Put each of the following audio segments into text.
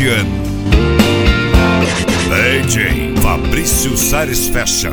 ano. DJ Fabrício Sares Fashion.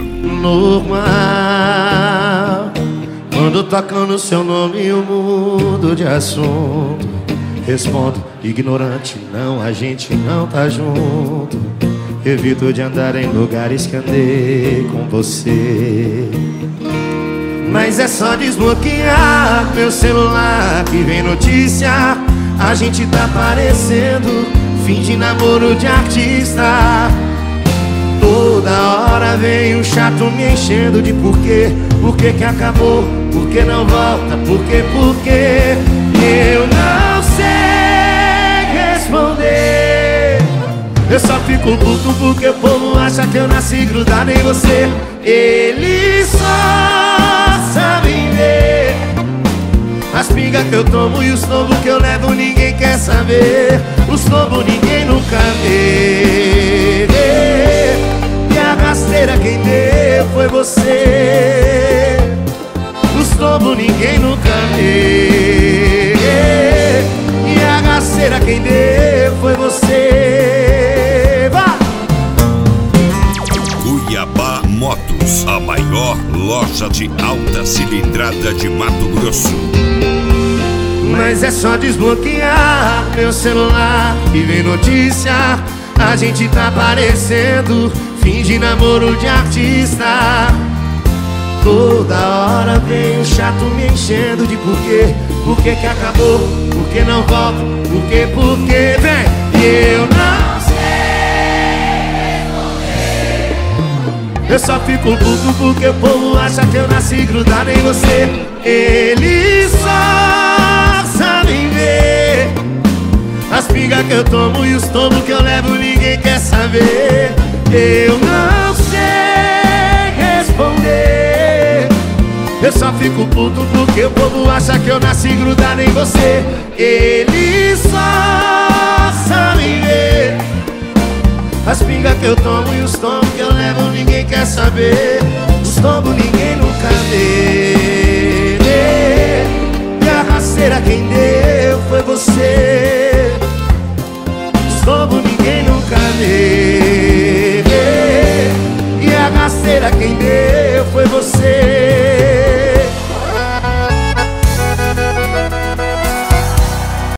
Normal, quando tocando seu nome eu mudo de assunto. Respondo, ignorante, não, a gente não tá junto. Evito de andar em lugares que andei com você. Mas é só desbloquear meu celular que vem notícia. A gente tá parecendo fim de namoro de artista. Toda hora vem um chato me enchendo de porquê. Por que que acabou? Por que não volta? Por que? Eu não sei responder. Eu só fico puto porque o povo acha que eu nasci grudado em você. Eles só sabem ver as pingas que eu tomo e os tombos que eu levo, ninguém quer saber. Os tombos ninguém nunca vê. E a rasteira quem deu foi você. Os tombos ninguém nunca vê. E a rasteira quem deu foi você. Vai! Cuiabá Motos, a maior loja de alta cilindrada de Mato Grosso. Mas é só desbloquear meu celular e vem notícia. A gente tá parecendo fim de namoro de artista. Toda hora vem um chato me enchendo de porquê. Por que que acabou? Por que não volta? Por que? Vem! Eu não sei responder. Eu só fico puto porque o povo acha que eu nasci grudado em você. Eles só sabem ver as pingas que eu tomo e os tombos que eu levo, ninguém quer saber. Eu não sei responder. Eu só fico puto porque o povo acha que eu nasci grudado em você. Eles só sabem ver as pingas que eu tomo e os tombos que eu levo, ninguém quer saber. Os tombos ninguém nunca vê. E a rasteira quem deu foi você. Os tombos ninguém nunca vê. E a rasteira quem deu